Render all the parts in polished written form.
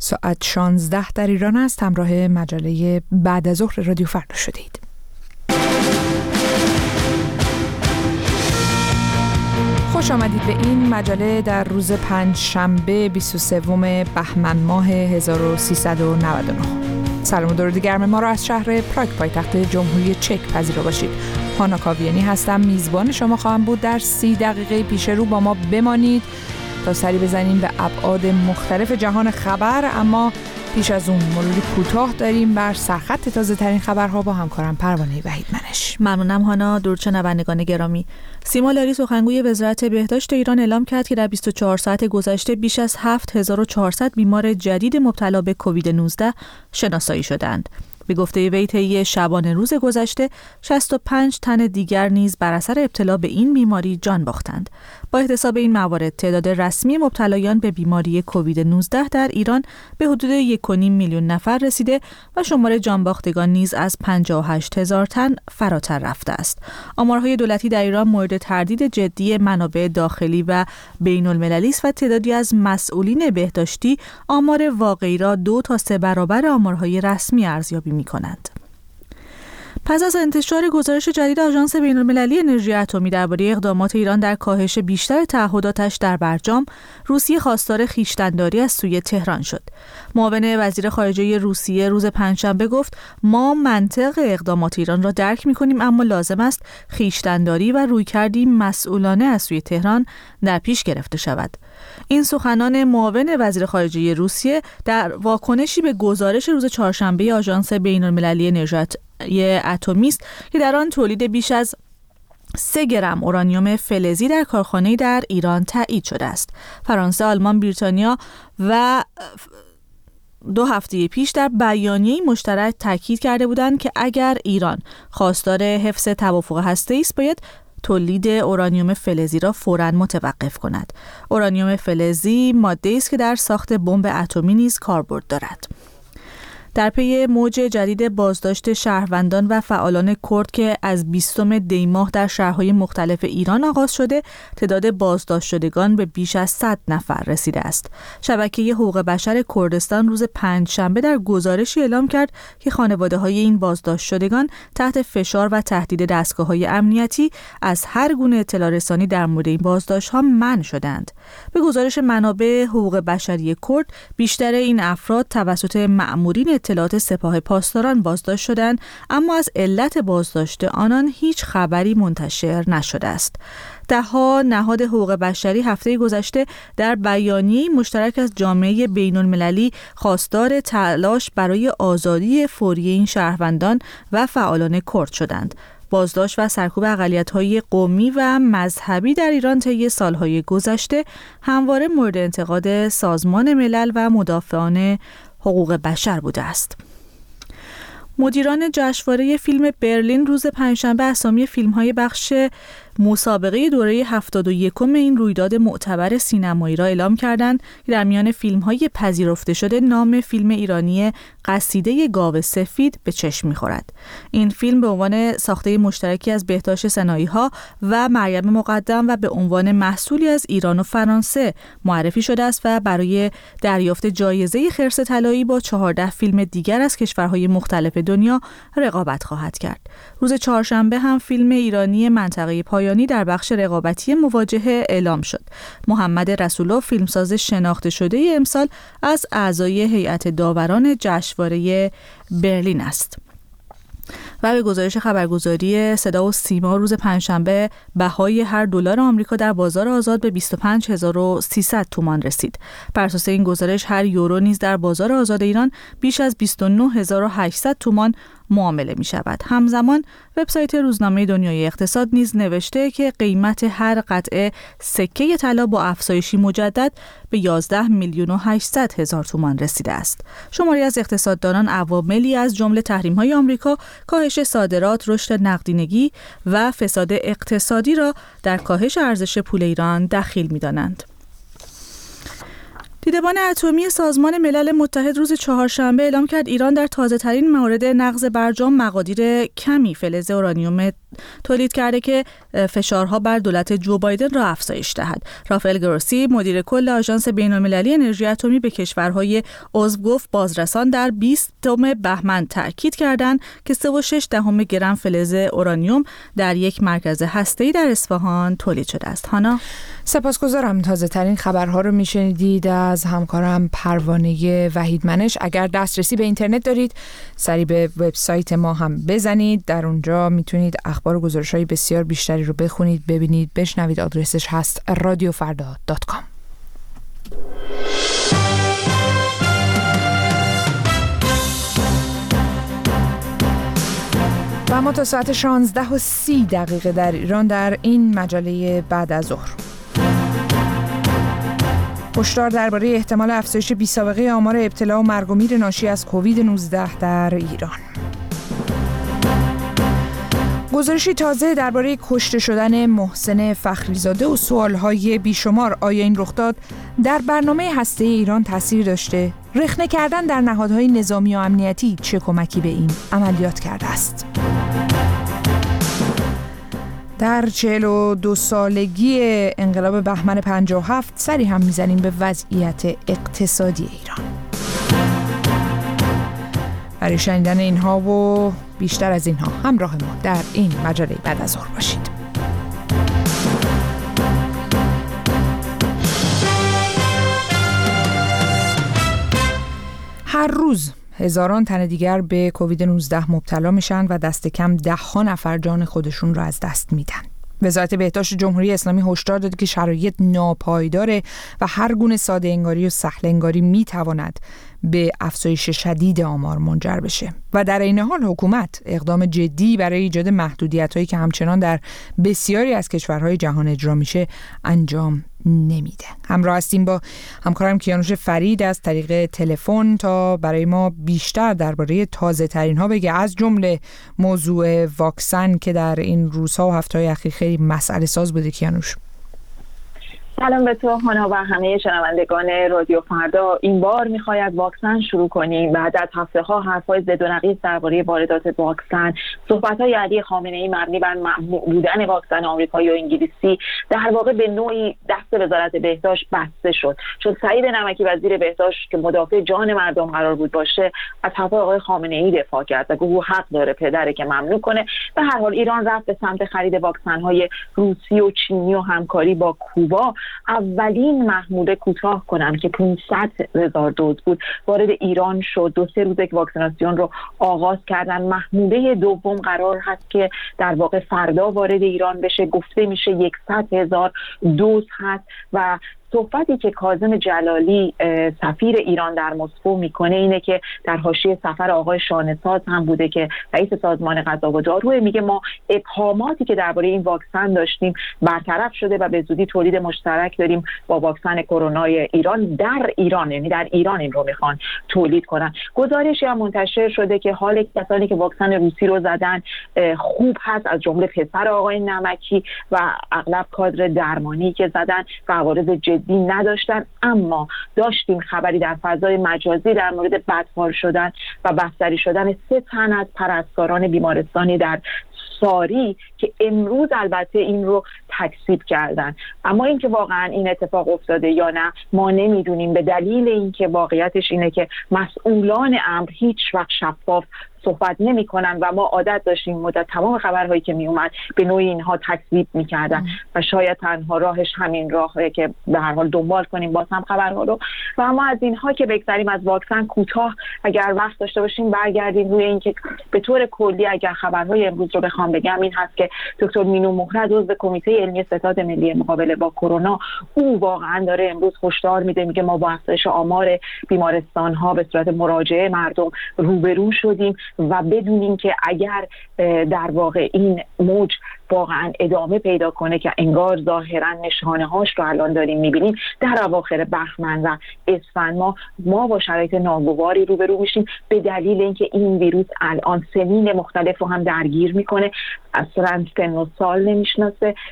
ساعت 16 در ایران است. همراه مجله بعد از ظهر رادیو فردا شدید. خوش آمدید به این مجله در روز پنجشنبه 23 بهمن ماه 1399. سلام و درود گرم ما را از شهر پراگ پایتخت جمهوری چک پذیرا باشید. هانا کاویانی هستم، میزبان شما خواهم بود. در 30 دقیقه پیش رو با ما بمانید تا سری بزنیم به ابعاد مختلف جهان خبر، اما پیش از اون مروری کوتاه داریم بر سرخط تازه ترین خبرها با همکارم پروانه وحید منش. ممنونم هانا. درود شنوندگان گرامی. سیما لاری سخنگوی وزارت بهداشت ایران اعلام کرد که در 24 ساعت گذشته بیش از 7400 بیمار جدید مبتلا به کووید 19 شناسایی شدند. به گفته وی طی شبانه روز گذشته 65 تن دیگر نیز بر اثر ابتلا به این بیماری جان باختند. با احتساب این موارد تعداد رسمی مبتلایان به بیماری کووید 19 در ایران به حدود 1.5 میلیون نفر رسیده و شمار جان باختگان نیز از 58,000 تن فراتر رفته است. آمارهای دولتی در ایران مورد تردید جدی منابع داخلی و بین المللی است و تعدادی از مسئولین بهداشتی آمار واقعی را 2 تا 3 برابر آمارهای رسمی ارزیابی می‌کنند. پس از انتشار گزارش جدید آژانس بین‌المللی انرژی اتمی درباره اقدامات ایران در کاهش بیشتر تعهداتش در برجام، روسیه خواستار خویشتن‌داری از سوی تهران شد. معاون وزیر خارجه روسیه روز پنجشنبه گفت: ما منطق اقدامات ایران را درک می‌کنیم، اما لازم است خویشتن‌داری و رویکردی مسئولانه از سوی تهران در پیش گرفته شود. این سخنان معاون وزیر خارجه روسیه در واکنشی به گزارش روز چهارشنبه آژانس بین‌المللی انرژی اتمی است که در آن تولید بیش از 3 گرم اورانیوم فلزی در کارخانه‌ای در ایران تایید شده است. فرانسه، آلمان، بریتانیا و 2 هفته پیش در بیانیه‌ای مشترک تاکید کرده بودند که اگر ایران خواستار حفظ توافق هسته‌ای است، باید تولید اورانیوم فلزی را فوراً متوقف کند. اورانیوم فلزی ماده‌ای است که در ساخت بمب اتمی نیز کاربرد دارد. در پی موج جدید بازداشت شهروندان و فعالان کرد که از 20 دی ماه در شهرهای مختلف ایران آغاز شده، تعداد بازداشت شدگان به بیش از 100 نفر رسیده است. شبکه حقوق بشر کردستان روز پنجشنبه در گزارشی اعلام کرد که خانواده‌های این بازداشت شدگان تحت فشار و تهدید دستگاه‌های امنیتی از هر گونه اطلاع رسانی در مورد این بازداشت‌ها منع شدند. به گزارش منابع حقوق بشری کرد، بیشتر این افراد توسط مأمورین اطلاعات سپاه پاسداران بازداشت شدند، اما از علت بازداشت آنان هیچ خبری منتشر نشده است. ده‌ها نهاد حقوق بشری هفته گذشته در بیانیه‌ای مشترک از جامعه بین‌المللی خواستار تلاش برای آزادی فوری این شهروندان و فعالان کرد شدند. بازداشت و سرکوب اقلیت‌های قومی و مذهبی در ایران طی سال‌های گذشته همواره مورد انتقاد سازمان ملل و مدافعان حقوق بشر بوده است. مدیران جشنواره فیلم برلین روز پنجشنبه اسامی فیلم‌های بخش مسابقه دوره 71 این رویداد معتبر سینمایی را اعلام کردند که در میان فیلم‌های پذیرفته شده نام فیلم ایرانی قصیده گاو سفید به چشم می‌خورد. این فیلم به عنوان ساخته مشترکی از بهتاش سنایی‌ها و مریم مقدم و به عنوان محصولی از ایران و فرانسه معرفی شده است و برای دریافت جایزه خرس طلایی با 14 فیلم دیگر از کشورهای مختلف دنیا رقابت خواهد کرد. روز چهارشنبه هم فیلم ایرانی منطقه پایانی در بخش رقابتی مواجهه اعلام شد. محمد رسولوف، فیلمساز شناخته شده امسال، از اعضای هیئت داوران جشنواره برلین است. و به گزارش خبرگزاری صدا و سیما روز پنجشنبه بهای هر دلار آمریکا در بازار آزاد به 25300 تومان رسید. بر اساس این گزارش هر یورو نیز در بازار آزاد ایران بیش از 29800 تومان معامله می شود. همزمان وبسایت روزنامه دنیای اقتصاد نیز نوشته که قیمت هر قطعه سکه طلا با افزایشی مجدد به 11,800,000 تومان رسیده است. شماری از اقتصاددانان عواملی از جمله تحریم‌های آمریکا، کاهش صادرات، رشد نقدینگی و فساد اقتصادی را در کاهش ارزش پول ایران دخیل می‌دانند. دیدبان اتمی سازمان ملل متحد روز چهارشنبه اعلام کرد ایران در تازه‌ترین مورد نقض برجام مقادیر کمی فلز اورانیوم تولید کرده که فشارها بر دولت جو بایدن را افزایش دهد. رافائل گروسی مدیر کل آژانس بین‌المللی انرژی اتمی به کشورهای عضو گفت بازرسان در 20 بهمن تاکید کردند که 3.6 گرم فلز اورانیوم در یک مرکز هسته‌ای در اصفهان تولید شده است. هانا سپاسگزارم. تازه ترین خبرها رو میشنیدید از همکارم پروانه وحیدمنش. اگر دسترسی به اینترنت دارید سری به وبسایت ما هم بزنید، در اونجا میتونید اخبار و گزارش‌های بسیار بیشتری رو بخونید، ببینید، بشنوید. آدرسش هست radiofarda.com. و ما تا ساعت 16:30 در ایران در این مجله بعد از ظهر هشدار درباره احتمال افزایش بی‌سابقه آمار ابتلا و مرگ و میر ناشی از کووید 19 در ایران. گزارشی تازه درباره کشته شدن محسن فخریزاده و سوالهای بیشمار. آیا این رخداد در برنامه هسته‌ای ایران تاثیر داشته؟ رخنه کردن در نهادهای نظامی و امنیتی چه کمکی به این عملیات کرده است؟ در 42 سالگی انقلاب بهمن 57 سری هم میزنیم به وضعیت اقتصادی ایران. برای شنیدن اینها و بیشتر از اینها همراه ما در این مجله بعد از ظهر باشید. هر روز هزاران تن دیگر به کووید 19 مبتلا میشن و دست کم 10 نفر جان خودشون رو از دست میدن. وزارت بهداشت جمهوری اسلامی هشدار داده که شرایط ناپایداره و هر گونه ساده انگاری و سهل انگاری میتواند به افزایش شدید آمار منجر بشه و در این حال حکومت اقدام جدی برای ایجاد محدودیت‌هایی که همچنان در بسیاری از کشورهای جهان اجرا میشه انجام نمیده. همراه هستیم با همکارم کیانوش فرید از طریق تلفن تا برای ما بیشتر درباره تازه ترین ها بگه، از جمله موضوع واکسن که در این روزها و هفته‌های اخیر خیلی مسئله ساز بوده. کیانوش سلام به تو هانا و همه شنوندگان رادیو فردا. این بار می‌خواید واکسن شروع کنیم. بعد از هفته‌ها حرف‌های زد و نقیض درباره واردات واکسن، صحبت‌های علی خامنه‌ای مبنی بر ممنوع بودن واکسن آمریکایی و انگلیسی در واقع به نوعی دست وزارت بهداشت بسته شد. چون سعید نمکی وزیر بهداشت که مدافع جان مردم قرار بود باشه، از حرف‌های آقای خامنه‌ای دفاع کرد و گفت او حق داره پدره که ممنوع کنه. به هر حال ایران رفت به سمت خرید واکسن‌های روسی و چینی و همکاری با کوبا. اولین محموله کوتاه کنم که 500,000 دوز بود وارد ایران شد. 2-3 روز که واکسیناسیون رو آغاز کردن. محموله دوم قرار هست که در واقع فردا وارد ایران بشه. گفته میشه 100,000 دوز هست و صحبتی که کاظم جلالی سفیر ایران در مسکو میکنه اینه که در حاشیه سفر آقای شانه‌ساز هم بوده که رئیس سازمان غذا و دارو، میگه ما ابهاماتی که درباره این واکسن داشتیم برطرف شده و به زودی تولید مشترک داریم با واکسن کرونا ایران در ایران، یعنی در ایران این رو میخوان تولید کنن. گزارشی هم منتشر شده که حال کسانی که واکسن روسی رو زدن خوب هست، از جمله پسر آقای نمکی و اغلب کادر درمانی که زدن و عوارض جدی نداشتن. اما داشتیم خبری در فضای مجازی در مورد بدحال شدن و بستری شدن 3 تن از پرستاران بیمارستانی در ساری که امروز البته این رو تکذیب کردن. اما اینکه واقعا این اتفاق افتاده یا نه ما نمیدونیم، به دلیل اینکه واقعیتش اینه که مسئولان امر هیچ وقت شفاف صحبت نمی کنن و ما عادت داشتیم مدت تمام خبرهایی که می اومد به نوعی اینها تکذیب می کردن و شاید تنها راهش همین راهه که به هر حال دنبال کنیم باز هم خبرها رو. و اما از اینها که بگذریم، از واکسن کوتاه اگر وقت داشته باشیم برگردیم روی اینکه به طور کلی اگر خبرهای امروز رو بخوام بگم این هست که دکتر مینو مهرد عضو کمیته علمی ستاد ملی مقابله با کرونا، او واقعا داره امروز هشدار میده، میگه ما با افزایش آمار بیمارستان ها به صورت مراجعه مردم روبرو شدیم و بدونیم که اگر در واقع این موج واقعا ادامه پیدا کنه که انگار ظاهرا نشانه هاش رو الان داریم میبینیم، در اواخر بهمن و اسفند ما با شرایط ناگواری روبرو میشیم، به دلیل اینکه این ویروس الان سنین مختلف رو هم درگیر میکنه، اصلا سن و سال نمیشناسه و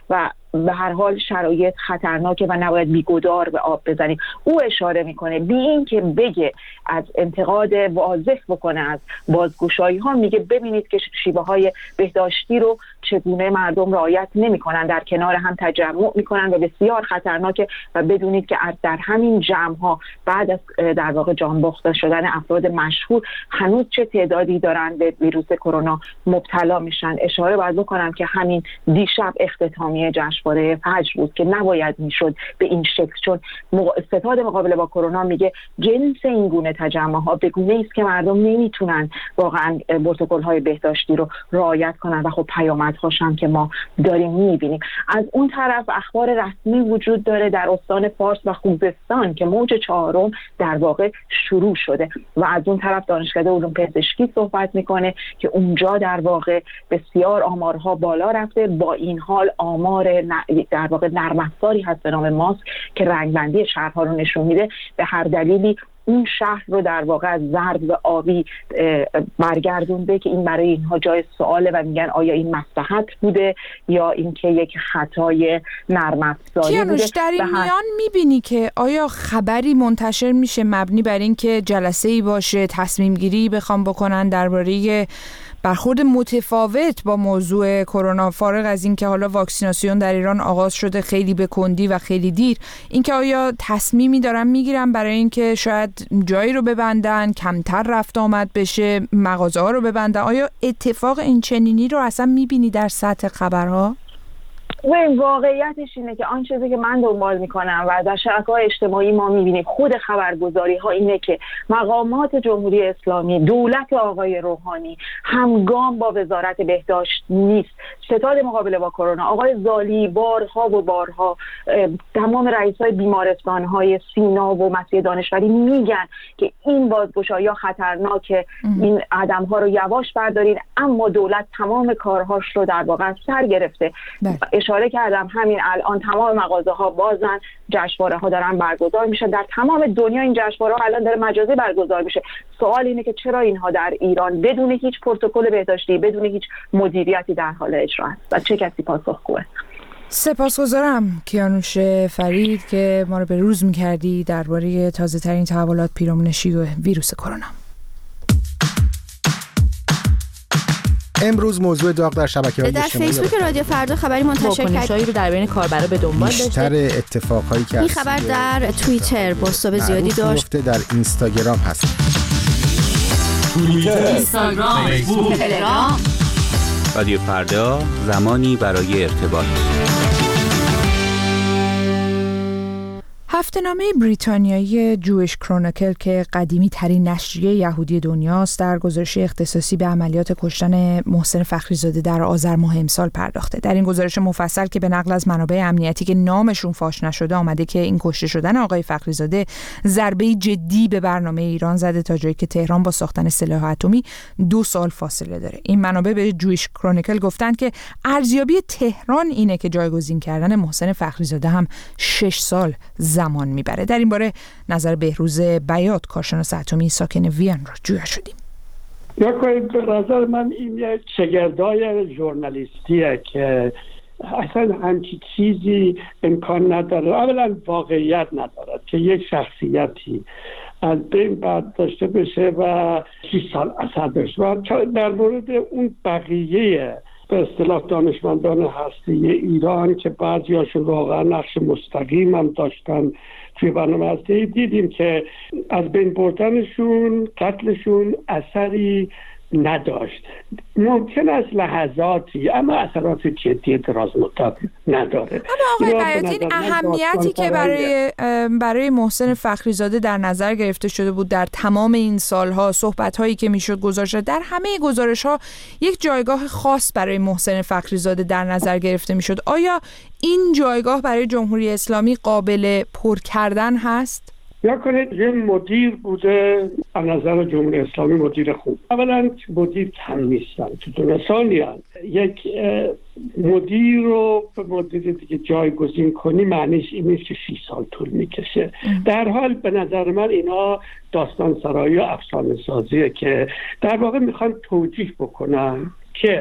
به هر حال شرایط خطرناکه و نباید بیگدار به آب بزنیم. او اشاره میکنه بی این که بگه از انتقاد واضح بکنه از بازگشایی ها، میگه ببینید که شیوه های بهداشتی رو چگونه مردم رعایت نمیکنن، در کنار هم تجمع میکنن و بسیار خطرناکه و بدونید که در همین جمع ها بعد از در واقع جانباخته شدن افراد مشهور هنوز چه تعدادی دارن به ویروس کرونا مبتلا میشن. اشاره باید بکنم که همین دیشب اختتامیه جشنواره فجر بود که نباید میشد به این شکل، چون ستاد مقابله با کرونا میگه جنس این گونه تجمع ها به گونه است که مردم نمیتونن واقعا پروتکل های بهداشتی رو رعایت کنن و خب پیامدهاش هم که ما داریم میبینیم. از اون طرف اخبار رسمی وجود داره در استان فارس و خوزستان که موج 4 در واقع شروع شده و از اون طرف دانشکده علوم پزشکی صحبت میکنه که اونجا در واقع بسیار آمارها بالا رفته. با این حال آمار در واقع نرم افزاری هست به نام ماسک که رنگبندی شهرها رو نشون میده. به هر دلیلی اون شهر رو در واقع از زرد و آبی برگردونده که این برای اینها جای سواله و میگن آیا این مصلحت بوده یا اینکه یک خطای نرم افزاری بوده. در این میان میبینی که آیا خبری منتشر میشه مبنی بر این که جلسه‌ای باشه، تصمیم گیری بخوام بکنن درباره برخورد متفاوت با موضوع کرونا، فارغ از این که حالا واکسیناسیون در ایران آغاز شده خیلی به کندی و خیلی دیر، اینکه آیا تصمیمی دارن میگیرن برای اینکه شاید جایی رو ببندن، کمتر رفت آمد بشه، مغازه‌ها رو ببندن؟ آیا اتفاق این چنینی رو اصلا میبینی در سطح خبرها؟ و واقعیتش اینه که آن چیزی که من دنبال میکنم و در شبکه‌های اجتماعی ما میبینیم خود خبرگزاری ها اینه که مقامات جمهوری اسلامی، دولت آقای روحانی همگام با وزارت بهداشت نیست. ستاد مقابله با کرونا آقای زالی بارها و بارها، تمام رئیسای بیمارستان‌های سینا و مسیح دانشوری میگن که این بازگشایی‌ها خطرناکه، این آدم‌ها رو یواش بردارین، اما دولت تمام کارهاش رو در واقع سر گرفته. اشاره کردم همین الان تمام مغازه ها بازن، جشنواره ها دارن برگزار میشن در تمام دنیا. این جشنواره ها الان داره مجازی برگزار میشه. سوال اینه که چرا اینها در ایران بدون هیچ پروتکل بهداشتی، بدون هیچ مدیریتی در حال اجرا است و چه کسی پاسخگوه؟ سپاسگزارم کیانوش فرید که ما رو به روز میکردی درباره تازه ترین تحولات پیرامونشی و ویروس کرونا. امروز موضوع داغ در شبکه‌های اجتماعی در فیسبوک رادیو فردا خبری منتشر کرد رو در بین کاربرا به دنبال داشته. بیشتر اتفاقایی که این خبر در توییتر پست‌های زیادی داشت، در اینستاگرام هست. توییتر، اینستاگرام، فیسبوک، تلگرام. رادیو فردا، زمانی برای ارتباط. هفته‌نامه بریتانیایی جویش کرونیکل که قدیمی ترین نشریه یهودی دنیاست، در گزارش اختصاصی به عملیات کشتن محسن فخریزاده در آذر ماه امسال پرداخته. در این گزارش مفصل که به نقل از منابع امنیتی که نامشون فاش نشده آمده که این کشته شدن آقای فخریزاده ضربه جدی به برنامه ایران زده تا جایی که تهران با ساختن سلاح اتمی 2 سال فاصله داره. این منابع به جویش کرونیکل گفتند که ارزیابی تهران اینه که جایگزین کردن محسن فخریزاده هم 6 سال زمان میبره. در این باره نظر بهروز بیات، کارشناس اتمی ساکن وین، را جویا شدیم. یا کنید به نظر من این یک شگردای ژورنالیستیه که اصلا همچی چیزی امکان نداره. اولا واقعیت ندارد که یک شخصیتی از بین برداشته بشه و 6 سال اثر داشته. و در مورد اون بقیه به اصطلاح دانشمندان هسته ایران که بعضیاشون واقعا نقش مستقیم هم داشتن توی برنامه هسته، دیدیم که از بین بردنشون، قتلشون اثری نداشت. ممکن است لحظاتی، اما اثرات جدی دراز مدت نداره. اما آقای بیات، این اهمیتی که برای محسن فخریزاده در نظر گرفته شده بود در تمام این سالها، صحبت‌هایی که میشد گزارش در همه گزارش‌ها یک جایگاه خاص برای محسن فخریزاده در نظر گرفته میشد. آیا این جایگاه برای جمهوری اسلامی قابل پر کردن هست؟ یا کنید یه مدیر بوده از نظر جمهوری اسلامی مدیر خوب. اولا مدیر کم نیستن تو دنیا. ثانیاً یک مدیر رو به مدیر دیگه جایگزین کنی معنیش این نیست که 6 سال طول میکشه. در حال به نظر من اینا داستان سرایی و افسانه سازیه که در واقع میخوان توجیه بکنن که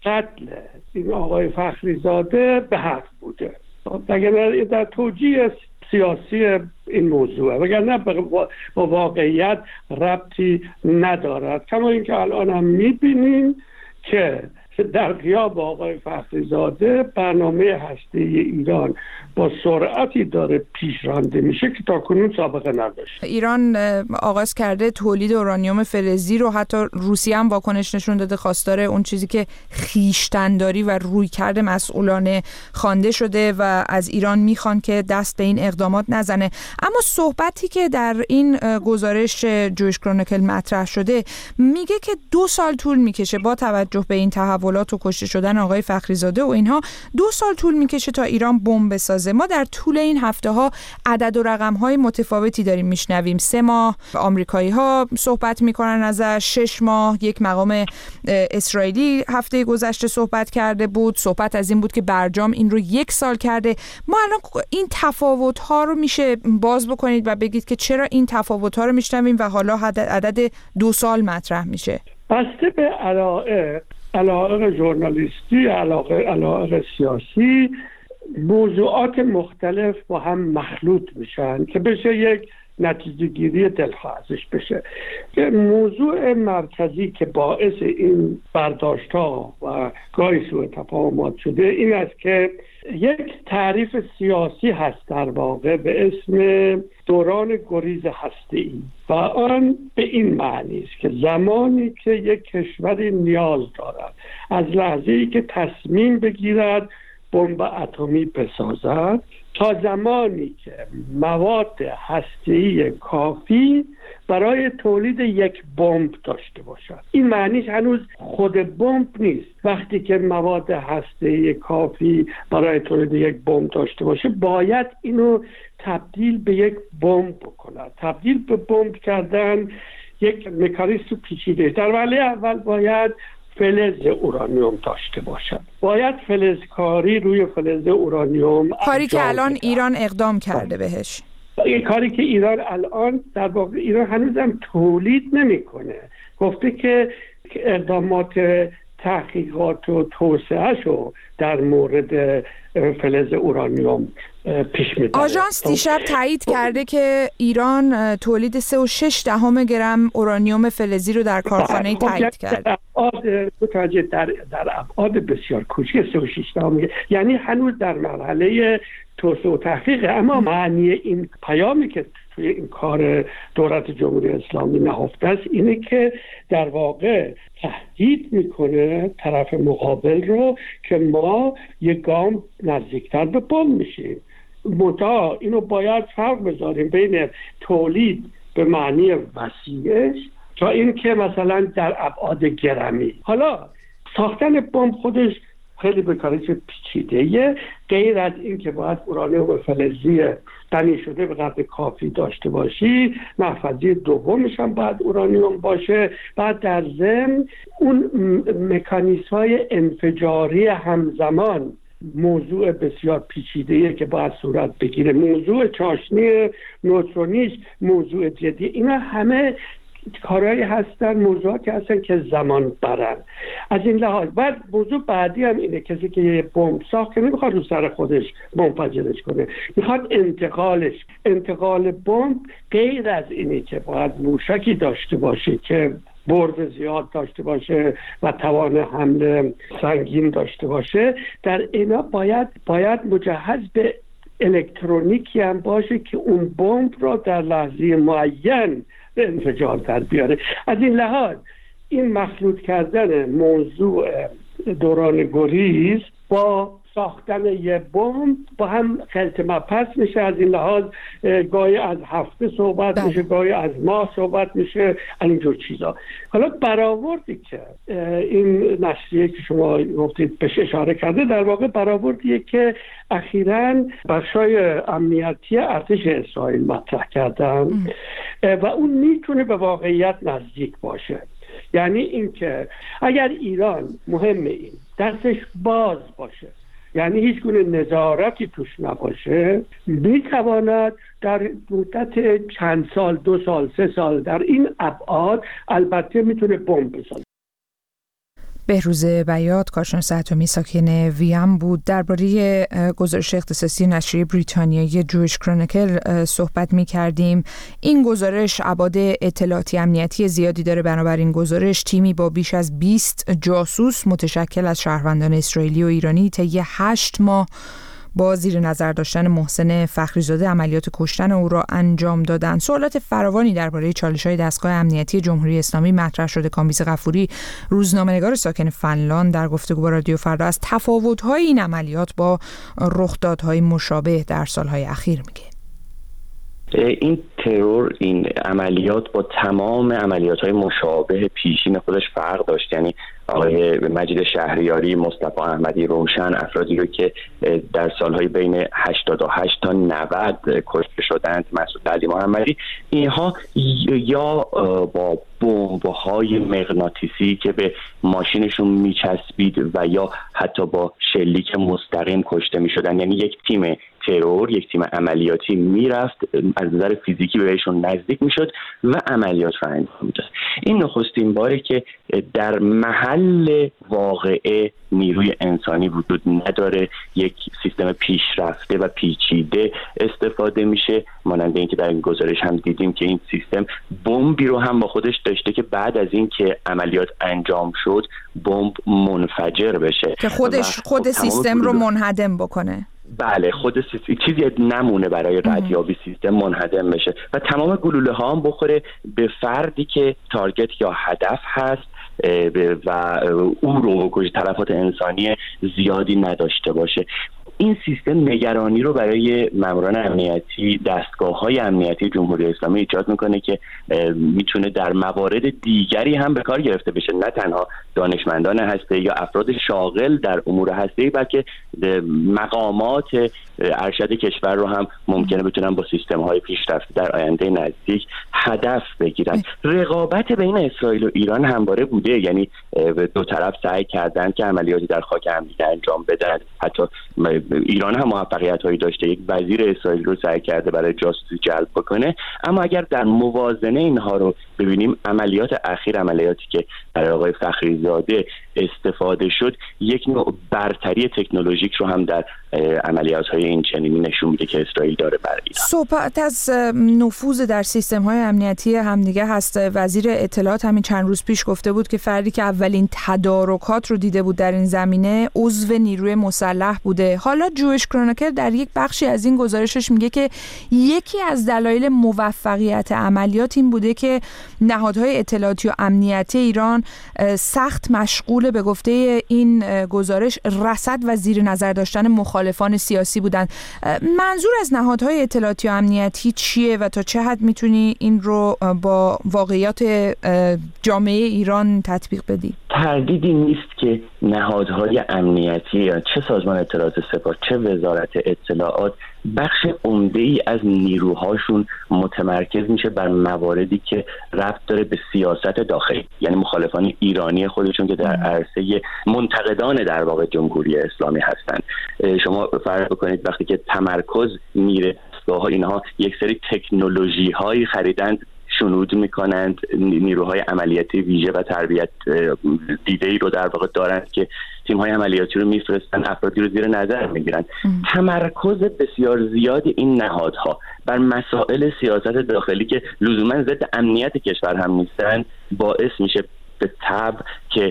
قتل این آقای فخریزاده به حق بوده، وگرنه در توجیه سیاسی این موضوع، وگرنه با واقعیت ربطی ندارد. کما اینکه الان هم میبینیم که در غیاب آقای فخریزاده برنامه هسته‌ای ایران با سرعتی داره پیش رانده میشه که تاکنون سابقه نداشت. ایران آغاز کرده تولید اورانیوم فلزی رو، حتی روسیه هم واکنش نشون داده، خواستار اون چیزی که خویشتن‌داری و رویکرد مسئولانه خوانده شده و از ایران میخوان که دست به این اقدامات نزنه. اما صحبتی که در این گزارش جویش کرونیکل مطرح شده میگه که 2 سال طول میکشه با توجه به این تحولات و کشته شدن آقای فخریزاده و اینها 2 سال طول میکشه تا ایران بمب بسازه. ما در طول این هفته ها عدد و رقم های متفاوتی داریم میشنویم. 3 ماه آمریکایی ها صحبت میکنن ازش، 6 ماه یک مقام اسرائیلی هفته گذشته صحبت کرده بود. صحبت از این بود که برجام این رو 1 سال کرده. ما الان این تفاوت ها رو میشه باز بکنید و بگید که چرا این تفاوت ها رو میشنویم و حالا عدد 2 سال مطرح میشه؟ بسته به علایق ژورنالیستی، علایق سیاسی، موضوعات مختلف با هم مخلوط میشن که بشه یک نتیجه گیری دلخواه ازش بشه. موضوع مرکزی که باعث این برداشت‌ها و گاهی سوء تفاهمات شده این است که یک تعریف سیاسی هست در واقع به اسم دوران گریز هسته‌ای و آن به این معنی است که زمانی که یک کشوری نیاز دارد از لحظه‌ای که تصمیم بگیرد بمب اتمی بسازد تا زمانی که مواد هسته‌ای کافی برای تولید یک بمب داشته باشد. این معنیش هنوز خود بمب نیست. وقتی که مواد هسته‌ای کافی برای تولید یک بمب داشته باشه باید اینو تبدیل به یک بمب بکند. تبدیل به بمب کردن یک مکانیزم پیچیده. در وهله اول باید فلز اورانیوم داشته باشد. باید فلزکاری روی فلز اورانیوم، کاری که الان ایران اقدام کرده بهش. این کاری که ایران الان در واقع ایران هنوزم تولید نمیکنه. گفته که اقدامات تحقیقات و توسعه‌شو در مورد فلز اورانیوم پیش می‌بره. آژانس دیشب تایید کرده که ایران تولید 3.6 گرم اورانیوم فلزی رو در کارخانه تایید کرده. در ابعاد بسیار کوچک 3.6 یعنی هنوز در مرحله توسعه و تحقیق. اما معنی این پیامی که توی این کار دولت جمهوری اسلامی نهفته است اینه که در واقع تهدید میکنه طرف مقابل رو که ما یک گام نزدیکتر به بمب میشیم. منتها اینو باید فرق بذاریم بین تولید به معنی وسیعش تا این که مثلا در ابعاد گرمی. حالا ساختن بمب خودش خیلی به کارش پیچیده‌ایه. غیر از این که باید اورانیوم فلزی غنی شده به قدر کافی داشته باشی، محفظه دومش هم باید اورانیوم باشه. بعد در ضمن اون مکانیزم‌های انفجاری همزمان موضوع بسیار پیچیده‌ایه که باید صورت بگیره. موضوع چاشنی نوترونیش موضوع جدی. اینا همه کارهایی هستن، موضوعاتی هستن که زمان برن. از این لحاظ بعد موضوع بعدی هم اینه کسی که یه بمب ساخت که نمیخواد رو سر خودش منفجرش کنه، میخواد انتقال بمب غیر از اینه که باید موشکی داشته باشه که برد زیاد داشته باشه و توان حمل سنگین داشته باشه، در اینا باید مجهز به الکترونیکی هم باشه که اون بمب را در لحظه معین به انفجار در بیاره. از این لحاظ این مخلوط کردن موضوع دوران گریز با ساختن یه بمب با هم خلط مپس میشه. از این لحاظ گاهی از هفته صحبت میشه، گاهی از ماه صحبت میشه، اینجور چیزا. حالا برآوردی که این نشریه که شما گفتید بهش اشاره کرده در واقع برآوردیه که اخیراً بخشای امنیتی ارتش اسرائیل مطرح کردن و اون میتونه به واقعیت نزدیک باشه. یعنی اینکه اگر ایران مهمه این دستش باز باشه، یعنی هیچ گونه نظارتی توش نباشه، میتواند در مدت چند سال، 2 سال، 3 سال در این ابعاد البته میتونه بمب بسازه. بهروز بیات، کارشناس اتمی ساکن وین بود. درباره گزارش اختصاصی نشریه بریتانیایی جویش کرونیکل صحبت می‌کردیم. این گزارش ابعاد اطلاعاتی امنیتی زیادی داره. بنابراین گزارش تیمی با بیش از 20 جاسوس متشکل از شهروندان اسرائیلی و ایرانی طی 8 ماه با زیر نظر داشتن محسن فخریزاده عملیات کشتن او را انجام دادند. سوالات فراوانی درباره چالش‌های دستگاه امنیتی جمهوری اسلامی مطرح شده. کامبیز غفوری، روزنامه‌نگار ساکن فنلاند، در گفتگو با رادیو فردا از تفاوت‌های این عملیات با رخدادهای مشابه در سال‌های اخیر میگه. این ترور، این عملیات با تمام عملیات‌های مشابه پیشین خودش فرق داشت. یعنی آقای مجید شهریاری، مصطفی احمدی روشن، افرادی رو که در سالهای بین 88 تا 90 کشته شدند، مسعود علی محمدی، اینها یا با بمب‌های مغناطیسی که به ماشینشون میچسبید و یا حتی با شلیک مستقیم کشته میشدن. یعنی یک تیم ترور، یک تیم عملیاتی میرفت از نظر فیزیکی بهشون نزدیک میشد و عملیات رو انجام میداد. این نخستین باره که در محل واقعه نیروی انسانی وجود نداره، یک سیستم پیشرفته و پیچیده استفاده میشه، مانند اینکه در این گزارش هم دیدیم که این سیستم بمبی رو هم با خودش داشته که بعد از این که عملیات انجام شد بمب منفجر بشه که خود سیستم رو منهدم بکنه. بله، خود چیزی نمونه برای ردیابی سیستم منهدم بشه و تمام گلوله ها هم بخوره به فردی که تارگت یا هدف هست و او رو کجا تلفات انسانی زیادی نداشته باشه. این سیستم نگرانی رو برای ماموران امنیتی، دستگاه‌های امنیتی جمهوری اسلامی ایجاد میکنه که میتونه در موارد دیگری هم به کار گرفته بشه، نه تنها دانشمندان هسته‌ای یا افراد شاغل در امور هسته‌ای، بلکه مقامات ارشد کشور رو هم ممکنه بتونن با سیستم‌های پیشرفته در آینده نزدیک هدف بگیرن. رقابت بین اسرائیل و ایران همواره بوده، یعنی دو طرف سعی کردن که عملیاتی در خاک همدیگه انجام بدن. حتی ایران هم موفقیت‌هایی داشته، یک وزیر اسرائیل رو سعی کرده برای جاسوسی جلب بکنه. اما اگر در موازنه اینها رو ببینیم، عملیات اخیر، عملیاتی که برای آقای فخریزاده استفاده شد، یک نوع برتری تکنولوژیک رو هم در عملیات‌های این چنینی نشون میده که اسرائیل داره برای ایران. صحبت از نفوذ در سیستم‌های امنیتی همدیگه هست. وزیر اطلاعات همین چند روز پیش گفته بود که فردی که اولین تدارکات رو دیده بود در این زمینه عضو نیروی مسلح بوده. حالا جویش کرونیکل در یک بخشی از این گزارشش میگه که یکی از دلایل موفقیت عملیات این بوده که نهادهای اطلاعاتی و امنیتی ایران سخت مشغول، به گفته این گزارش، رصد و زیر نظر داشتن مخالفان سیاسی بودند. منظور از نهادهای اطلاعاتی و امنیتی چیه و تا چه حد میتونی این رو با واقعیات جامعه ایران تطبیق بدی؟ تردیدی نیست که نهادهای امنیتی، چه سازمان اطلاعات سپاه چه وزارت اطلاعات، بخش عمده‌ای از نیروهاشون متمرکز میشه بر مواردی که ربط داره به سیاست داخلی، یعنی مخالفان ایرانی خودشون که در عرصه منتقدان در واقع جمهوری اسلامی هستند. شما فرض بکنید وقتی که تمرکز میره دستگاه‌ها، اینها یک سری تکنولوژی هایی خریدند، شنود میکنند، نیروهای عملیاتی ویژه و تربیت دیده‌ای رو در واقع دارند که تیم‌های عملیاتی رو میفرستن، افرادی رو زیر نظر میگیرن. تمرکز بسیار زیاد این نهادها بر مسائل سیاست داخلی که لزوما ضد امنیت کشور هم نیستن باعث میشه به طبع که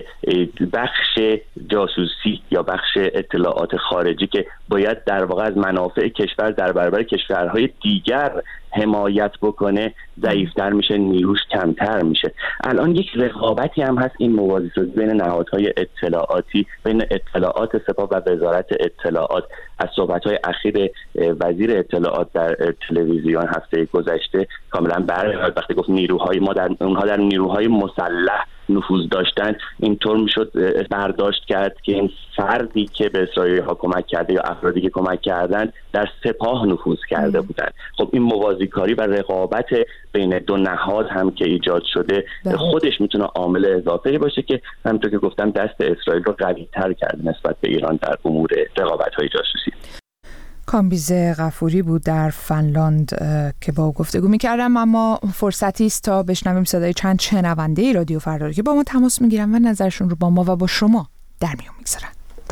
بخش جاسوسی یا بخش اطلاعات خارجی که باید در واقع از منافع کشور در برابر کشورهای دیگر حمایت بکنه ضعیف‌تر میشه، نیروش کمتر میشه. الان یک رقابتی هم هست این موازی سازی بین نهادهای اطلاعاتی، بین اطلاعات سپاه و وزارت اطلاعات. از صحبت‌های اخیر وزیر اطلاعات در تلویزیون هفته گذشته کاملا برمیاد وقتی گفت نیروهای ما اونها در نیروهای مسلح نفوذ داشتن، اینطور میشد برداشت کرد که این فردی که به اسرائیلی‌ها کمک کرده یا افرادی که کمک کردند در سپاه نفوذ کرده بودند. خب این موازیکاری و رقابت بین دو نهاد هم که ایجاد شده خودش میتونه عامل اضافه‌ای باشه که همونطور که گفتم دست اسرائیل رو قوی‌تر کرده نسبت به ایران در امور رقابت‌های جاسوسی. کامبیز غفوری بود در فنلاند که با او گفتگو می‌کردم. اما فرصتی است تا بشنویم صدای چند شنونده رادیو فردا که با ما تماس می‌گیرن و نظرشون رو با ما و با شما در میون می‌گذارن.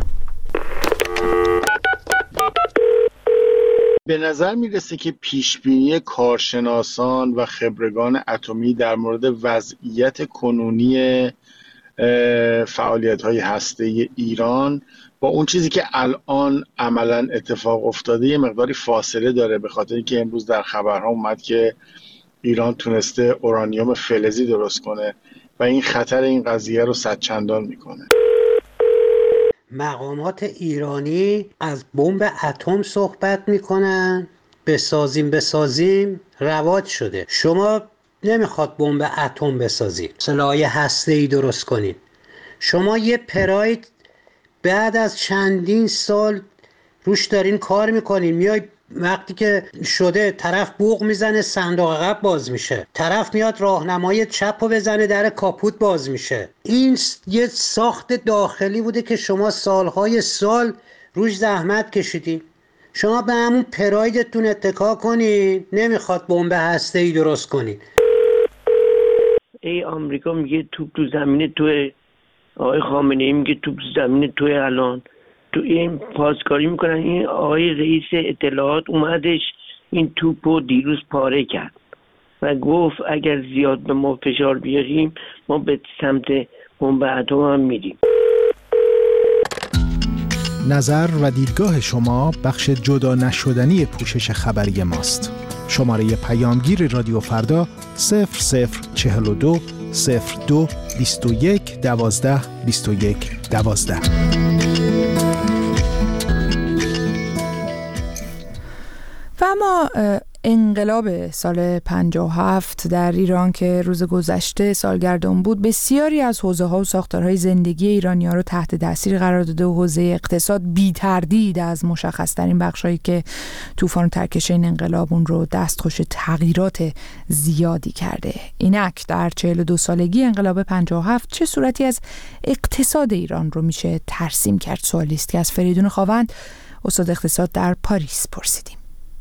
به نظر میرسه که پیشبینی کارشناسان و خبرگان اتمی در مورد وضعیت کنونی فعالیت‌های هسته‌ای ایران با اون چیزی که الان عملاً اتفاق افتاده یه مقداری فاصله داره، به خاطر اینکه امروز در خبرها اومد که ایران تونسته اورانیوم فلزی درست کنه و این خطر این قضیه رو صدچندان میکنه. مقامات ایرانی از بمب اتم صحبت میکنن، بسازیم رواج شده. شما نمیخواد بمب اتم بسازید، سلاح هسته‌ای درست کنید. شما یه پراید بعد از چندین سال روش دارین کار میکنین، میاید وقتی که شده طرف بوق میزنه صندوق عقب باز میشه، طرف میاد راهنمای چپ رو بزنه در کاپوت باز میشه. این یه ساخت داخلی بوده که شما سالهای سال روش زحمت کشیدین. شما به همون پرایدتون اتکا کنین، نمیخواد بمب هسته‌ای درست کنین. ای آمریکا میگه توپ تو زمین توه، آقای خامنه‌ای میگه توپ تو زمین توه. الان تو این پاسکاری میکنن. این آقای رئیس اطلاعات اومدش این توپو دیروز پاره کرد و گفت اگر زیاد به ما فشار بیاریم ما به سمت بمب اتم هم میریم. نظر و دیدگاه شما بخش جدا نشدنی پوشش خبری ماست. شماره پیامگیر رادیو فردا 0042 02 21 12 21 12. و اما انقلاب سال 57 در ایران که روز گذشته سالگرد اون بود، بسیاری از حوزه‌ها و ساختارهای زندگی ایرانی‌ها رو تحت تاثیر قرار داده و حوزه اقتصاد بی تردید از مشخص‌ترین بخشایی که طوفان ترکش این انقلاب اون رو دستخوش تغییرات زیادی کرده. اینک در 42 سالگی انقلاب 57 چه صورتی از اقتصاد ایران رو میشه ترسیم کرد؟ سوالی است که از فریدون خاوند، استاد اقتصاد در پاریس، پرسیدیم.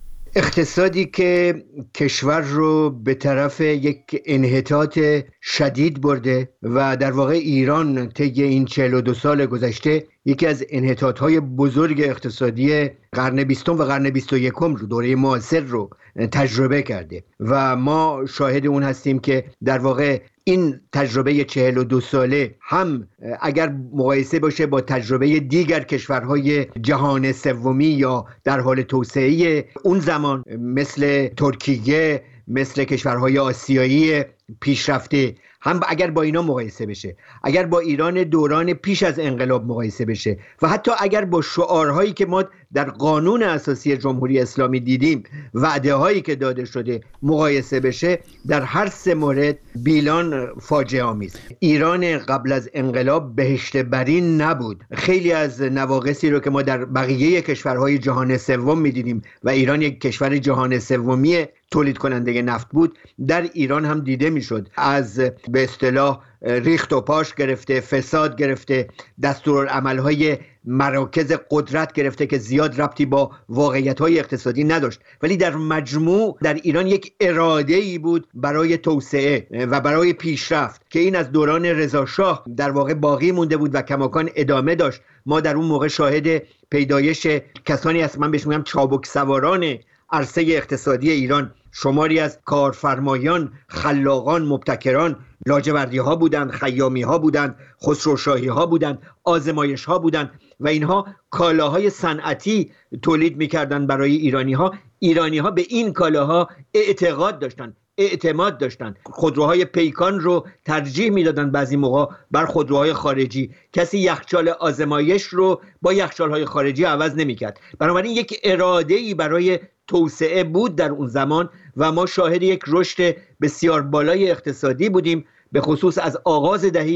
اقتصادی که کشور رو به طرف یک انحطاط شدید برده و در واقع ایران طی این 42 سال گذشته یکی از انحطاط‌های بزرگ اقتصادی قرن 20 و قرن 21 رو، دوره معاصر رو تجربه کرده و ما شاهد اون هستیم که در واقع این تجربه 42 ساله هم اگر مقایسه باشه با تجربه دیگر کشورهای جهان سومی یا در حال توسعه اون زمان مثل ترکیه، مثل کشورهای آسیایی پیشرفته، هم اگر با اینا مقایسه بشه، اگر با ایران دوران پیش از انقلاب مقایسه بشه و حتی اگر با شعارهایی که ما در قانون اساسی جمهوری اسلامی دیدیم، وعده هایی که داده شده مقایسه بشه، در هر سه مورد بیلان فاجعه آمیز. ایران قبل از انقلاب بهشت برین نبود. خیلی از نواقصی رو که ما در بقیه کشورهای جهان سوم می‌دیدیم و ایران یک کشور جهان سومی تولید کننده نفت بود، در ایران هم دیده میشد. از به اصطلاح ریخت و پاش گرفته، فساد گرفته، دستورالعمل‌های مراکز قدرت گرفته که زیاد ربطی با واقعیت‌های اقتصادی نداشت، ولی در مجموع در ایران یک اراده‌ای بود برای توسعه و برای پیشرفت که این از دوران رضا شاه در واقع باقی مونده بود و کماکان ادامه داشت. ما در اون موقع شاهد پیدایش کسانی هستیم، من بهش میگم چابک سواران عرصه اقتصادی ایران، شماری از کارفرمایان، خلاقان، مبتکران، لاجوردی ها بودند، خیامی ها بودند، خسروشاهی ها بودند، آزمایش ها بودند و اینها کالاهای صنعتی تولید میکردند برای ایرانی ها. ایرانی ها به این کالاها اعتقاد داشتند، اعتماد داشتند. خودروهای پیکان رو ترجیح میدادند بعضی موقع بر خودروهای خارجی. کسی یخچال آزمایش رو با یخچال‌های خارجی عوض نمی‌کرد. بنابراین یک اراده‌ای برای توسعه بود در اون زمان و ما شاهد یک رشد بسیار بالای اقتصادی بودیم، به خصوص از آغاز دهه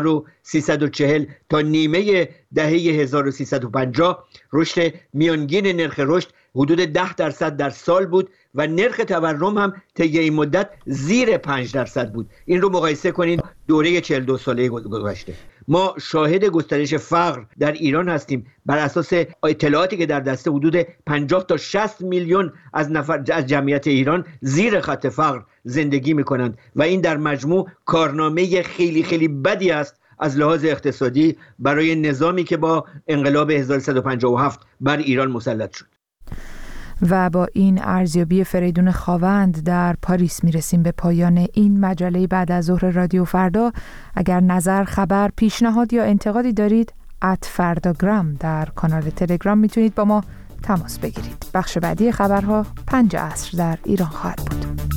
1340 تا نیمه دهه 1350 رشد میانگین نرخ رشد حدود 10% در سال بود و نرخ تورم هم طی این مدت زیر 5% بود. این رو مقایسه کنید دوره 42 ساله گذشته. ما شاهد گسترش فقر در ایران هستیم. بر اساس اطلاعاتی که در دست حدود 50 تا 60 میلیون از جمعیت ایران زیر خط فقر زندگی میکنند و این در مجموع کارنامه خیلی خیلی بدی است از لحاظ اقتصادی برای نظامی که با انقلاب 1157 بر ایران مسلط شد. و با این ارزیابی فریدون خاوند در پاریس میرسیم به پایان این مجله بعد از ظهر رادیو فردا. اگر نظر، خبر، پیشنهاد یا انتقادی دارید @فرداگرام در کانال تلگرام میتونید با ما تماس بگیرید. بخش بعدی خبرها 5 عصر در ایران خواهد بود.